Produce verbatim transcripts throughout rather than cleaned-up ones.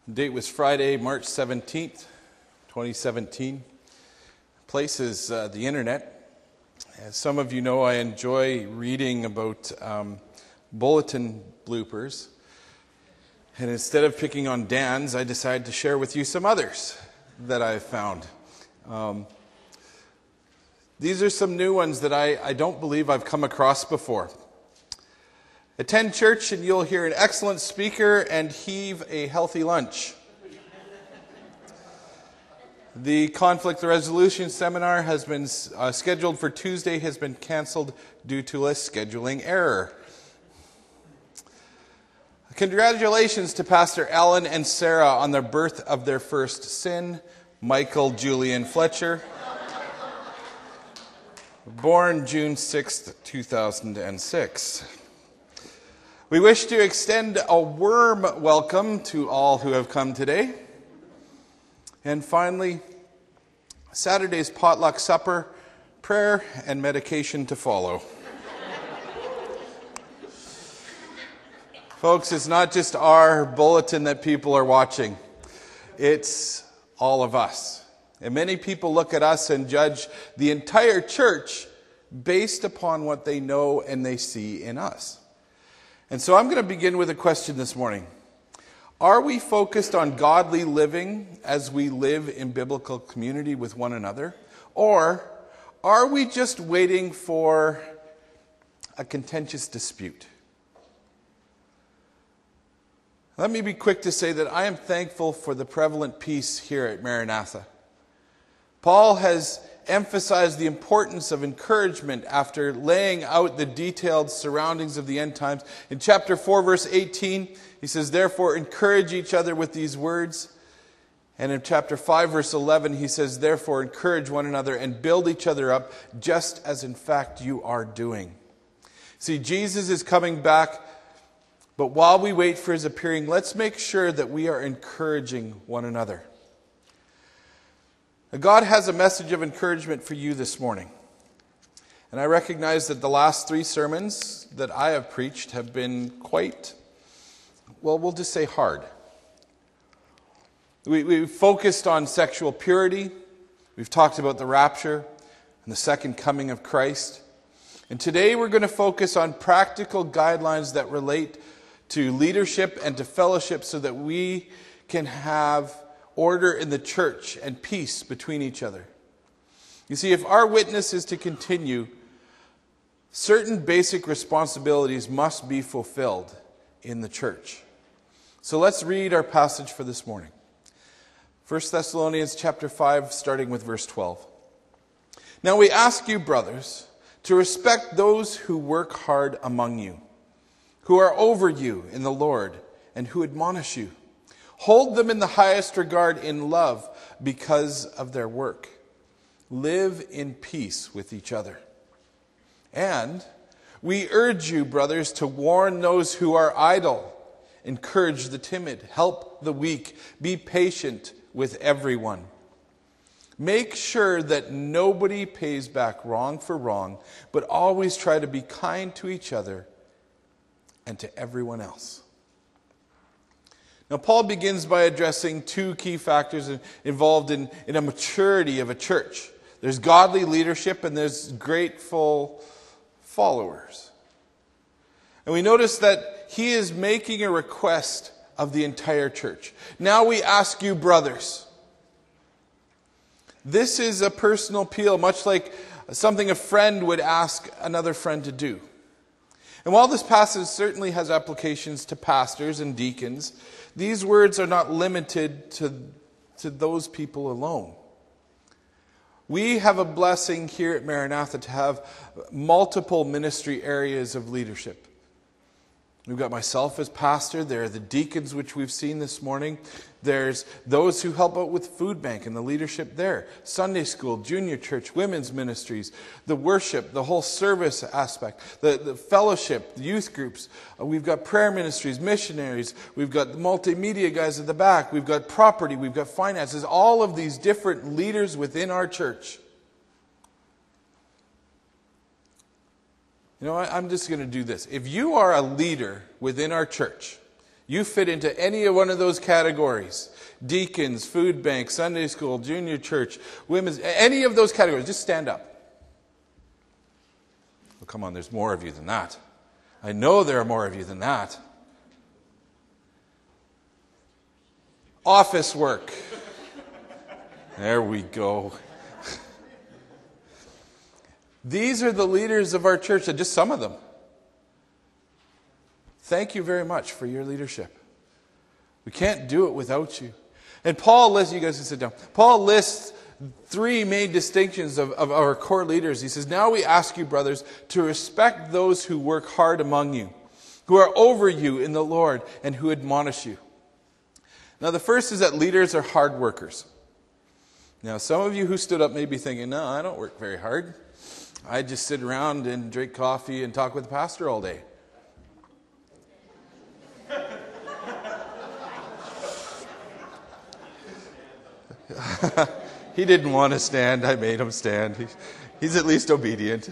The date was Friday, March seventeenth, twenty seventeen. Place is uh, the internet. As some of you know, I enjoy reading about um, bulletin bloopers. And instead of picking on Dan's, I decided to share with you some others that I've found. Um, these are some new ones that I, I don't believe I've come across before. Attend church and you'll hear an excellent speaker and heave a healthy lunch. The conflict resolution seminar has been uh, scheduled for Tuesday, has been canceled due to a scheduling error. Congratulations to Pastor Alan and Sarah on the birth of their first son, Michael Julian Fletcher, born June sixth, two thousand six. We wish to extend a warm welcome to all who have come today. And finally, Saturday's potluck supper, prayer, and medication to follow. Folks, it's not just our bulletin that people are watching. It's all of us. And many people look at us and judge the entire church based upon what they know and they see in us. And so I'm going to begin with a question this morning. Are we focused on godly living as we live in biblical community with one another? Or are we just waiting for a contentious dispute? Let me be quick to say that I am thankful for the prevalent peace here at Maranatha. Paul has emphasized the importance of encouragement after laying out the detailed surroundings of the end times. In chapter four, verse eighteen, he says, therefore, encourage each other with these words. And in chapter five, verse eleven, he says, therefore, encourage one another and build each other up, just as in fact you are doing. See, Jesus is coming back, but while we wait for his appearing, let's make sure that we are encouraging one another. God has a message of encouragement for you this morning. And I recognize that the last three sermons that I have preached have been quite, well, we'll just say hard. We, we've focused on sexual purity. We've talked about the rapture and the second coming of Christ. And today we're going to focus on practical guidelines that relate to leadership and to fellowship so that we can have order in the church and peace between each other. You see, if our witness is to continue, certain basic responsibilities must be fulfilled in the church. So let's read our passage for this morning. First Thessalonians chapter five, starting with verse twelve. Now we ask you, brothers, to respect those who work hard among you, who are over you in the Lord, and who admonish you. Hold them in the highest regard in love because of their work. Live in peace with each other. And we urge you, brothers, to warn those who are idle, encourage the timid, help the weak, be patient with everyone. Make sure that nobody pays back wrong for wrong, but always try to be kind to each other and to everyone else. Now, Paul begins by addressing two key factors involved in, in a maturity of a church. There's godly leadership and there's grateful followers. And we notice that he is making a request of the entire church. Now we ask you, brothers. This is a personal appeal, much like something a friend would ask another friend to do. And while this passage certainly has applications to pastors and deacons, these words are not limited to, to those people alone. We have a blessing here at Maranatha to have multiple ministry areas of leadership. We've got myself as pastor. There are the deacons, which we've seen this morning. There's those who help out with food bank and the leadership there. Sunday school, junior church, women's ministries, the worship, the whole service aspect, the, the fellowship, the youth groups. Uh, we've got prayer ministries, missionaries. We've got the multimedia guys at the back. We've got property. We've got finances. All of these different leaders within our church. You know, I, I'm just going to do this. If you are a leader within our church, You fit into any one of those categories. Deacons, food bank, Sunday school, junior church, women's, any of those categories. Just stand up. Well, come on, there's more of you than that. I know there are more of you than that. Office work. There we go. These are the leaders of our church, and just some of them. Thank you very much for your leadership. We can't do it without you. And Paul lists, you guys can sit down. Paul lists three main distinctions of, of our core leaders. He says, now we ask you, brothers, to respect those who work hard among you, who are over you in the Lord, and who admonish you. Now the first is that leaders are hard workers. Now some of you who stood up may be thinking, no, I don't work very hard. I just sit around and drink coffee and talk with the pastor all day. He didn't want to stand. I made him stand. He, he's at least obedient.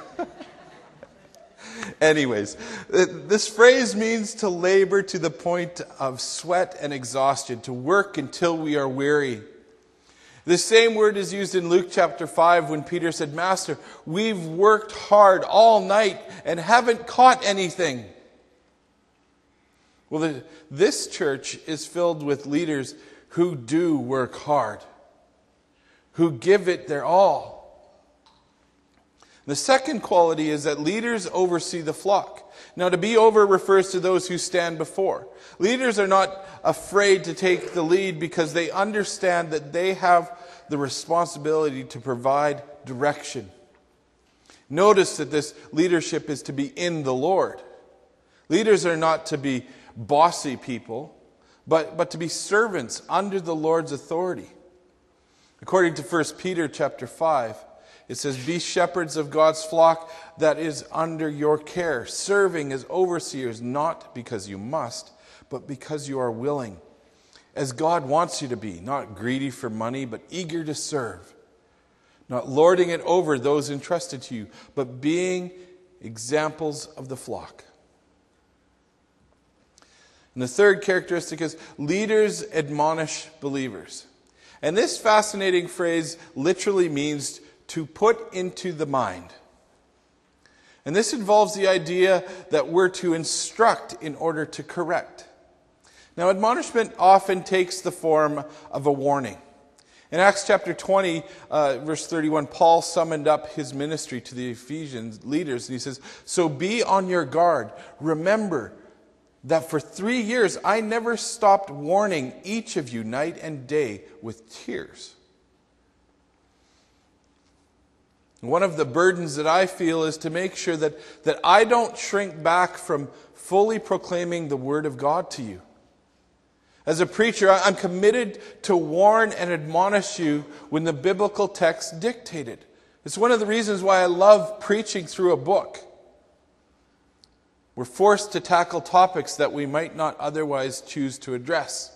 Anyways, this phrase means to labor to the point of sweat and exhaustion, to work until we are weary. The same word is used in Luke chapter five when Peter said, Master, we've worked hard all night and haven't caught anything. Well, the, this church is filled with leaders who do work hard, who give it their all. The second quality is that leaders oversee the flock. Now, to be over refers to those who stand before. Leaders are not afraid to take the lead because they understand that they have the responsibility to provide direction. Notice that this leadership is to be in the Lord. Leaders are not to be bossy people, but, but to be servants under the Lord's authority. According to First Peter chapter five, it says, be shepherds of God's flock that is under your care, serving as overseers, not because you must, but because you are willing, as God wants you to be, not greedy for money, but eager to serve, not lording it over those entrusted to you, but being examples of the flock. And the third characteristic is leaders admonish believers. And this fascinating phrase literally means to put into the mind. And this involves the idea that we're to instruct in order to correct. Now, admonishment often takes the form of a warning. In Acts chapter twenty, uh, verse thirty-one, Paul summoned up his ministry to the Ephesians leaders, and he says, so be on your guard. Remember that for three years I never stopped warning each of you night and day with tears. One of the burdens that I feel is to make sure that, that I don't shrink back from fully proclaiming the Word of God to you. As a preacher, I'm committed to warn and admonish you when the biblical text dictate it. It's one of the reasons why I love preaching through a book. We're forced to tackle topics that we might not otherwise choose to address.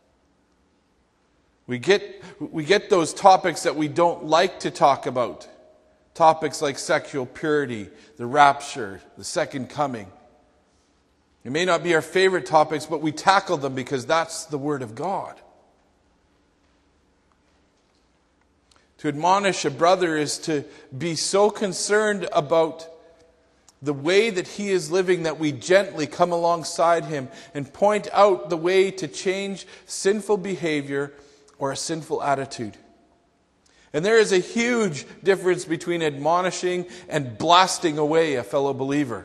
We get, we get those topics that we don't like to talk about. Topics like sexual purity, the rapture, the second coming. It may not be our favorite topics, but we tackle them because that's the Word of God. To admonish a brother is to be so concerned about the way that he is living that we gently come alongside him and point out the way to change sinful behavior or a sinful attitude. And there is a huge difference between admonishing and blasting away a fellow believer.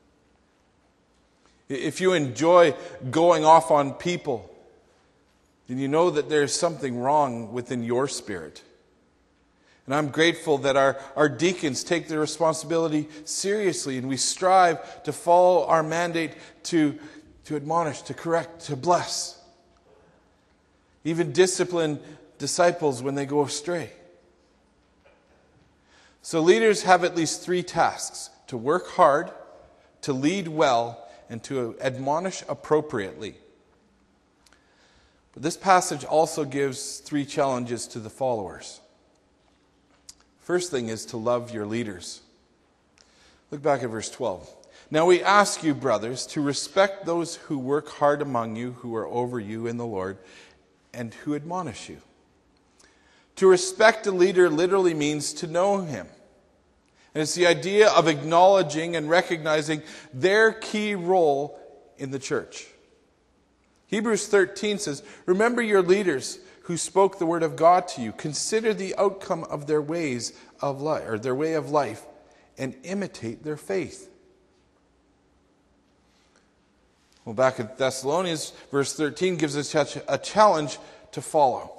If you enjoy going off on people, then you know that there's something wrong within your spirit. And I'm grateful that our, our deacons take their responsibility seriously, and we strive to follow our mandate to, to admonish, to correct, to bless. Even discipline disciples when they go astray. So leaders have at least three tasks: to work hard, to lead well, and to admonish appropriately. But this passage also gives three challenges to the followers. First thing is to love your leaders. Look back at verse twelve. Now we ask you, brothers, to respect those who work hard among you, who are over you in the Lord, and who admonish you. To respect a leader literally means to know him. And it's the idea of acknowledging and recognizing their key role in the church. Hebrews thirteen says, remember your leaders who spoke the word of God to you. Consider the outcome of their ways of life, or their way of life, and imitate their faith. Well, back in Thessalonians, verse thirteen gives us a challenge to follow.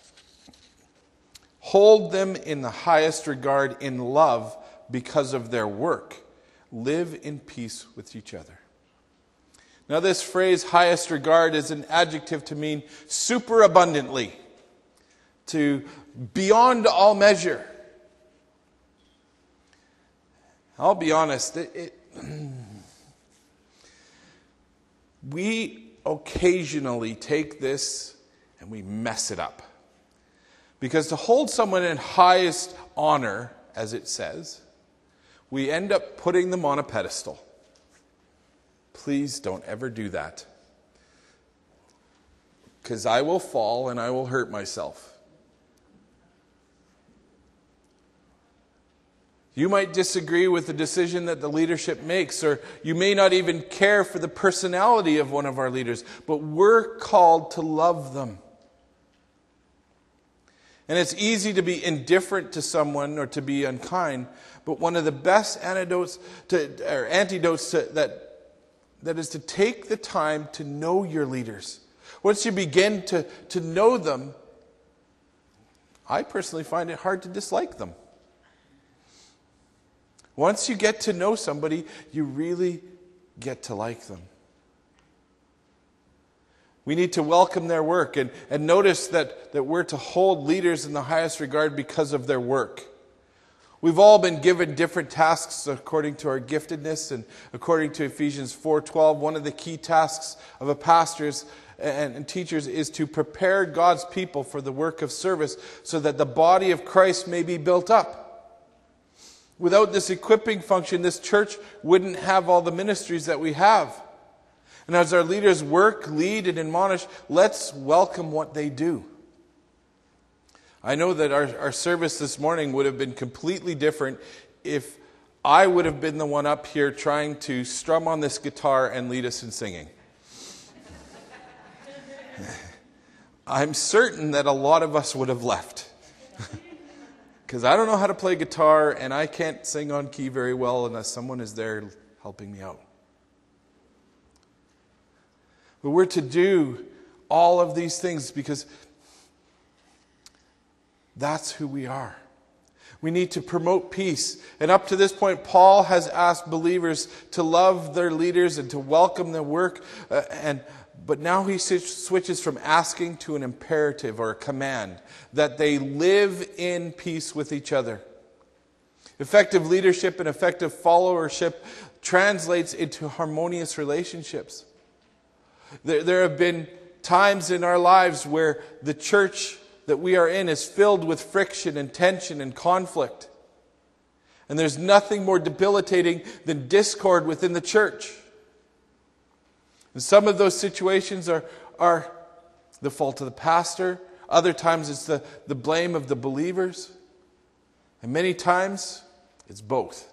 Hold them in the highest regard in love because of their work. Live in peace with each other. Now, this phrase, highest regard, is an adjective to mean superabundantly, to beyond all measure. I'll be honest, it, it, we occasionally take this and we mess it up. Because to hold someone in highest honor, as it says, we end up putting them on a pedestal. Please don't ever do that. Because I will fall and I will hurt myself. You might disagree with the decision that the leadership makes, or you may not even care for the personality of one of our leaders, but we're called to love them. And it's easy to be indifferent to someone or to be unkind, but one of the best antidotes to, or antidotes to, that, that is to take the time to know your leaders. Once you begin to, to know them, I personally find it hard to dislike them. Once you get to know somebody, you really get to like them. We need to welcome their work and, and notice that, that we're to hold leaders in the highest regard because of their work. We've all been given different tasks according to our giftedness, and according to Ephesians four twelve, one of the key tasks of a pastor and, and teachers is to prepare God's people for the work of service so that the body of Christ may be built up. Without this equipping function, this church wouldn't have all the ministries that we have. And as our leaders work, lead, and admonish, let's welcome what they do. I know that our, our service this morning would have been completely different if I would have been the one up here trying to strum on this guitar and lead us in singing. I'm certain that a lot of us would have left. Because I don't know how to play guitar, and I can't sing on key very well unless someone is there helping me out. But we're to do all of these things because that's who we are. We need to promote peace. And up to this point, Paul has asked believers to love their leaders and to welcome their work. Uh, and But now he switches from asking to an imperative or a command that they live in peace with each other. Effective leadership and effective followership translates into harmonious relationships. There, there have been times in our lives where the church that we are in is filled with friction and tension and conflict. And there's nothing more debilitating than discord within the church. And some of those situations are, are the fault of the pastor. Other times it's the, the blame of the believers. And many times it's both.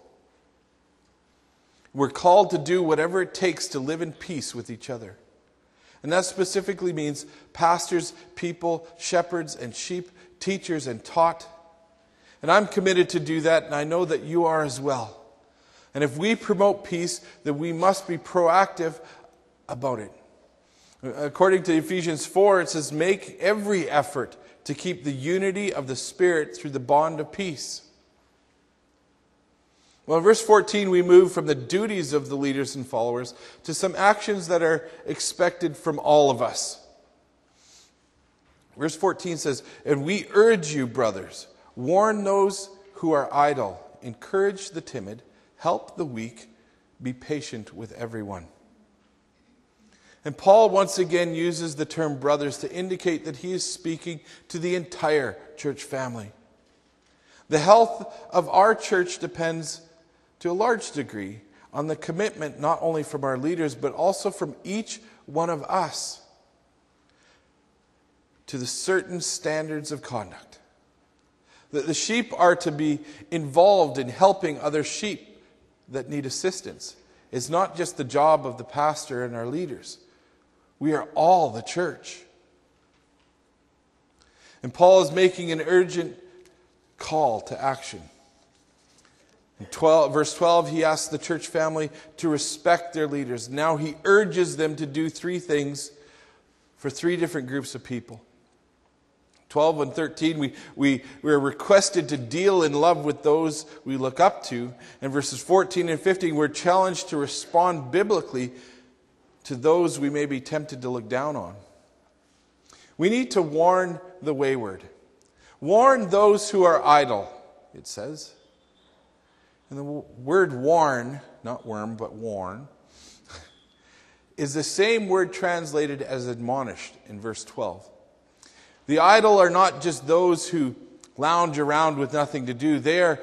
We're called to do whatever it takes to live in peace with each other. And that specifically means pastors, people, shepherds, and sheep, teachers, and taught. And I'm committed to do that, and I know that you are as well. And if we promote peace, then we must be proactive about it. According to Ephesians four, it says, make every effort to keep the unity of the Spirit through the bond of peace. Well, in verse fourteen, we move from the duties of the leaders and followers to some actions that are expected from all of us. Verse fourteen says, and we urge you, brothers, warn those who are idle, encourage the timid, help the weak, be patient with everyone. And Paul once again uses the term brothers to indicate that he is speaking to the entire church family. The health of our church depends to a large degree on the commitment not only from our leaders, but also from each one of us to the certain standards of conduct. That the sheep are to be involved in helping other sheep that need assistance. It's not just the job of the pastor and our leaders. We are all the church. And Paul is making an urgent call to action. In twelve, verse twelve, he asks the church family to respect their leaders. Now he urges them to do three things for three different groups of people. twelve and thirteen, we, we, we are requested to deal in love with those we look up to. And verses fourteen and fifteen, we're challenged to respond biblically to those we may be tempted to look down on. We need to warn the wayward. Warn those who are idle, it says. And the word warn, not worm, but warn, is the same word translated as admonished in verse twelve. The idle are not just those who lounge around with nothing to do. They are,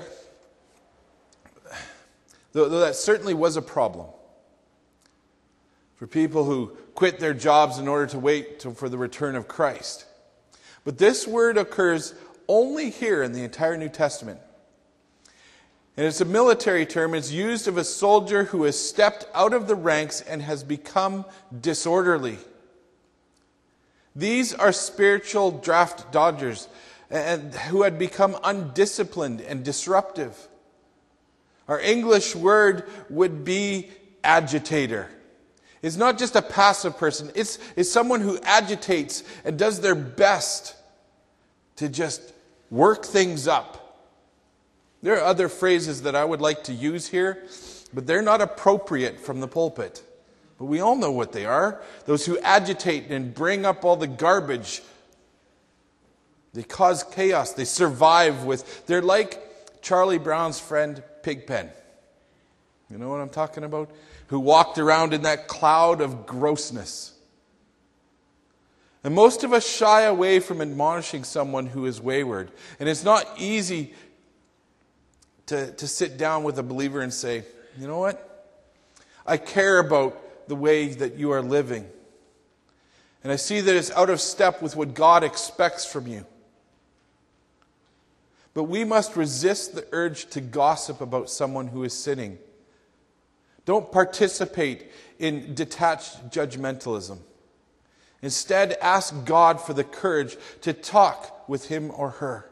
though that certainly was a problem for people who quit their jobs in order to wait till, for the return of Christ. But this word occurs only here in the entire New Testament. And it's a military term. It's used of a soldier who has stepped out of the ranks and has become disorderly. These are spiritual draft dodgers and who had become undisciplined and disruptive. Our English word would be agitator. It's not just a passive person. It's, it's someone who agitates and does their best to just work things up. There are other phrases that I would like to use here, but they're not appropriate from the pulpit. But we all know what they are. Those who agitate and bring up all the garbage. They cause chaos. They survive with... They're like Charlie Brown's friend Pigpen. You know what I'm talking about? Who walked around in that cloud of grossness. And most of us shy away from admonishing someone who is wayward. And it's not easy to, to sit down with a believer and say, you know what? I care about the way that you are living. And I see that it's out of step with what God expects from you. But we must resist the urge to gossip about someone who is sinning. Don't participate in detached judgmentalism. Instead, ask God for the courage to talk with him or her.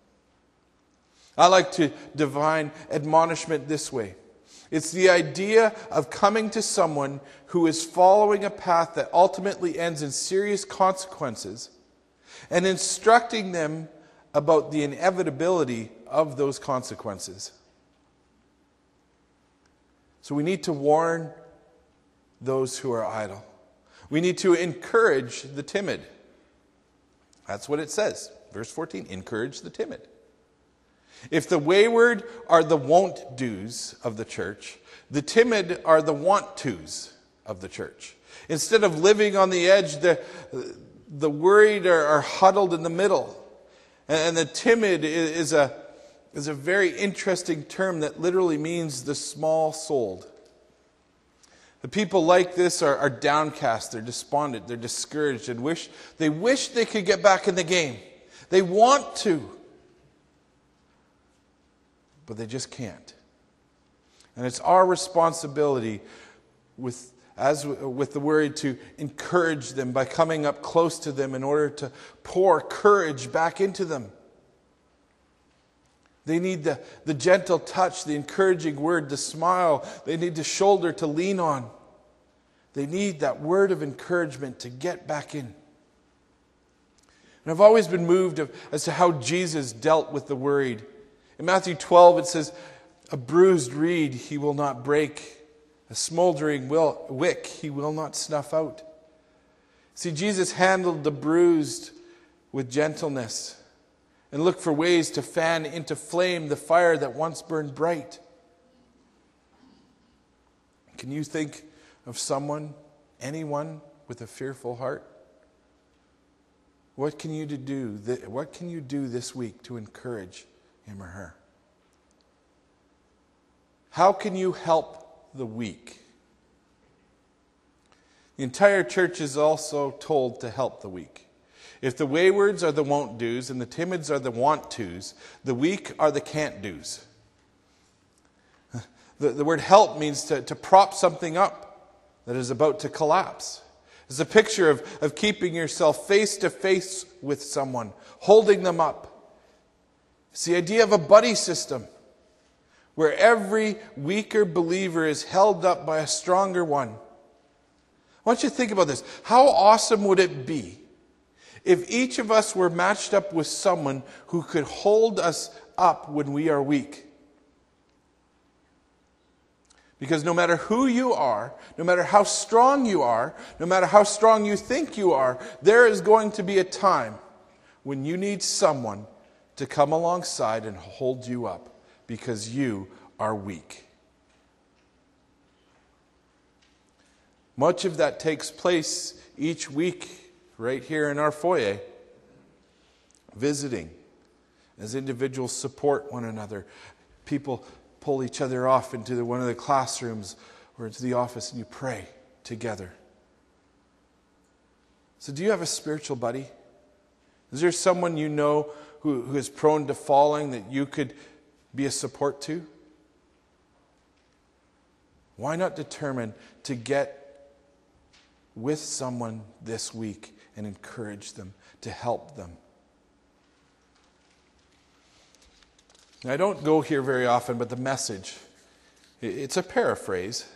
I like to define admonishment this way. It's the idea of coming to someone who is following a path that ultimately ends in serious consequences and instructing them about the inevitability of those consequences. So we need to warn those who are idle. We need to encourage the timid. That's what it says. Verse fourteen, encourage the timid. If the wayward are the won't-dos of the church, the timid are the want-tos of the church. Instead of living on the edge, the, the worried are, are huddled in the middle. And the timid is a, is a very interesting term that literally means the small-souled. The people like this are, are downcast, they're despondent, they're discouraged, and wish they wish they could get back in the game. They want to, but they just can't. And it's our responsibility with as with the word to encourage them by coming up close to them in order to pour courage back into them. They need the, the gentle touch, the encouraging word, the smile. They need the shoulder to lean on. They need that word of encouragement to get back in. And I've always been moved of, as to how Jesus dealt with the worried. In Matthew twelve it says, a bruised reed he will not break. A smoldering will, wick he will not snuff out. See, Jesus handled the bruised with gentleness and looked for ways to fan into flame the fire that once burned bright. Can you think of someone, anyone with a fearful heart? What can you do? What can you do this week to encourage him or her? How can you help the weak. The entire church is also told to help the weak. If the waywards are the won't-dos and the timids are the want-tos, the weak are the can't-dos. The, the word help means to, to prop something up that is about to collapse. It's a picture of, of keeping yourself face to face with someone, holding them up. It's the idea of a buddy system where every weaker believer is held up by a stronger one. I want you to think about this. How awesome would it be if each of us were matched up with someone who could hold us up when we are weak? Because no matter who you are, no matter how strong you are, no matter how strong you think you are, there is going to be a time when you need someone to come alongside and hold you up because you are weak. Much of that takes place each week right here in our foyer, visiting as individuals support one another. People pull each other off into the, one of the classrooms or into the office and you pray together. So do you have a spiritual buddy? Is there someone you know who, who is prone to falling that you could be a support to? Why not determine to get with someone this week and encourage them, to help them? I don't go here very often, but the message, it's a paraphrase,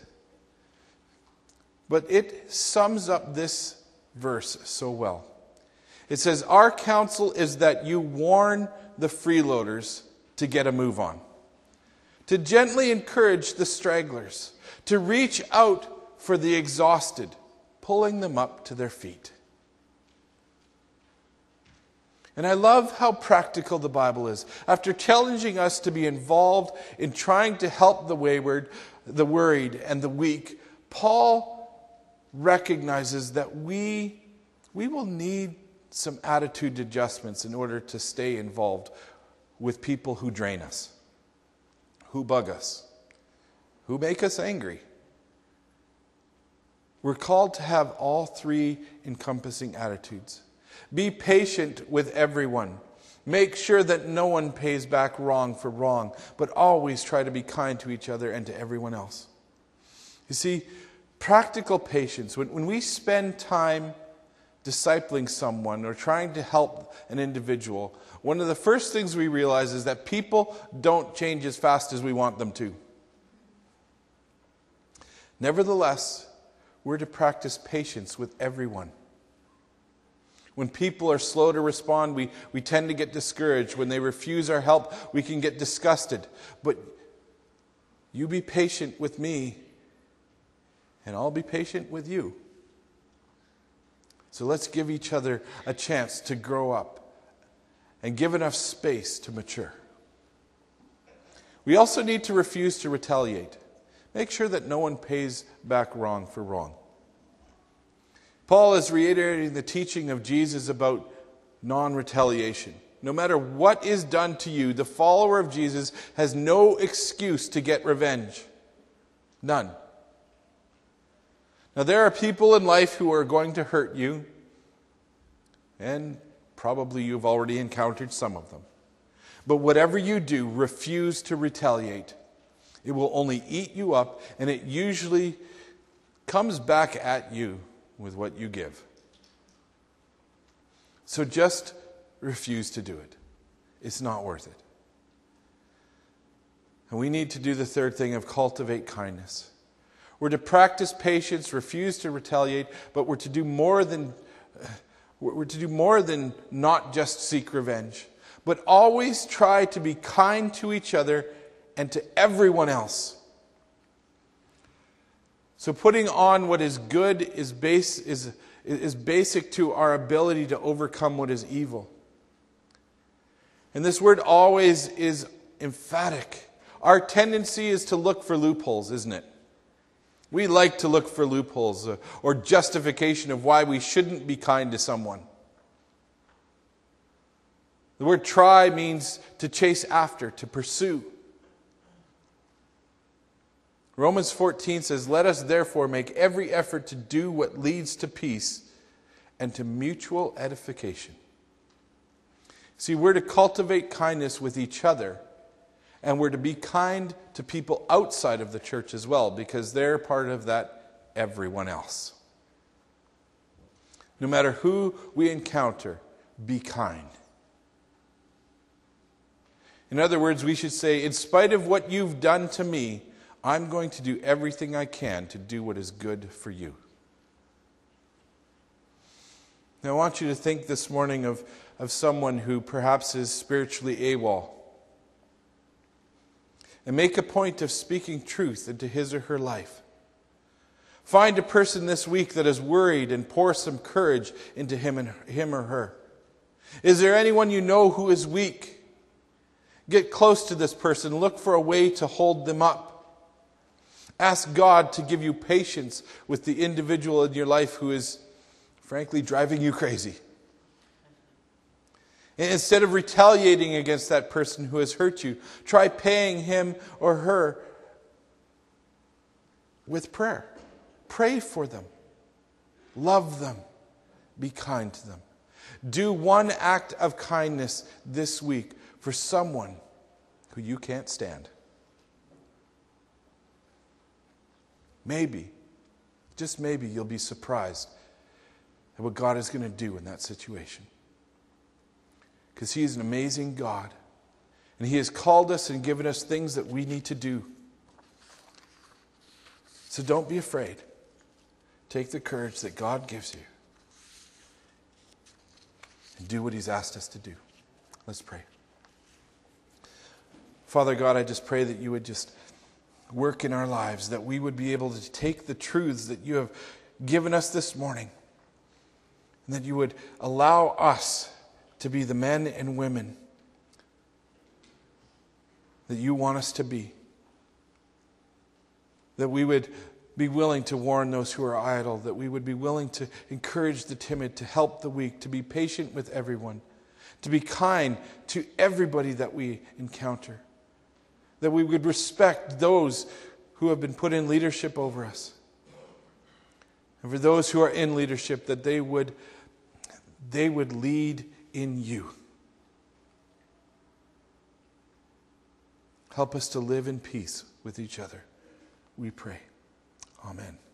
but it sums up this verse so well. It says, our counsel is that you warn the freeloaders to get a move on, to gently encourage the stragglers, to reach out for the exhausted, pulling them up to their feet. And I love how practical the Bible is. After challenging us to be involved in trying to help the wayward, the worried, and the weak, Paul recognizes that we, we will need some attitude adjustments in order to stay involved with people who drain us, who bug us, who make us angry. We're called to have all three encompassing attitudes. Be patient with everyone. Make sure that no one pays back wrong for wrong, but always try to be kind to each other and to everyone else. You see, practical patience, when, when we spend time discipling someone or trying to help an individual, one of the first things we realize is that people don't change as fast as we want them to. Nevertheless, we're to practice patience with everyone. When people are slow to respond, we, we tend to get discouraged. When they refuse our help, we can get disgusted. But you be patient with me, and I'll be patient with you. So let's give each other a chance to grow up and give enough space to mature. We also need to refuse to retaliate. Make sure that no one pays back wrong for wrong. Paul is reiterating the teaching of Jesus about non-retaliation. No matter what is done to you, the follower of Jesus has no excuse to get revenge. None. Now, there are people in life who are going to hurt you, and probably you've already encountered some of them. But whatever you do, refuse to retaliate. It will only eat you up, and it usually comes back at you with what you give. So just refuse to do it. It's not worth it. And we need to do the third thing of cultivate kindness. We're to practice patience, refuse to retaliate, but we're to do more than we're to do more than not just seek revenge, but always try to be kind to each other and to everyone else. So putting on what is good is base is is basic to our ability to overcome what is evil. And this word always is emphatic. Our tendency is to look for loopholes, isn't it? We like to look for loopholes or justification of why we shouldn't be kind to someone. The word try means to chase after, to pursue. Romans fourteen says, "Let us therefore make every effort to do what leads to peace and to mutual edification." See, we're to cultivate kindness with each other, and we're to be kind to people outside of the church as well, because they're part of that everyone else. No matter who we encounter, be kind. In other words, we should say, in spite of what you've done to me, I'm going to do everything I can to do what is good for you. Now, I want you to think this morning of, of someone who perhaps is spiritually AWOL. And make a point of speaking truth into his or her life. Find a person this week that is worried and pour some courage into him and him or her. Is there anyone you know who is weak? Get close to this person. Look for a way to hold them up. Ask God to give you patience with the individual in your life who is, frankly, driving you crazy. And instead of retaliating against that person who has hurt you, try paying him or her with prayer. Pray for them. Love them. Be kind to them. Do one act of kindness this week for someone who you can't stand. Maybe, just maybe, you'll be surprised at what God is going to do in that situation. Because He is an amazing God. And He has called us and given us things that we need to do. So don't be afraid. Take the courage that God gives you. And do what He's asked us to do. Let's pray. Father God, I just pray that you would just work in our lives, that we would be able to take the truths that you have given us this morning, and that you would allow us to be the men and women that you want us to be. That we would be willing to warn those who are idle, that we would be willing to encourage the timid, to help the weak, to be patient with everyone, to be kind to everybody that we encounter. That we would respect those who have been put in leadership over us. And for those who are in leadership, that they would, they would lead in you. Help us to live in peace with each other, we pray. Amen.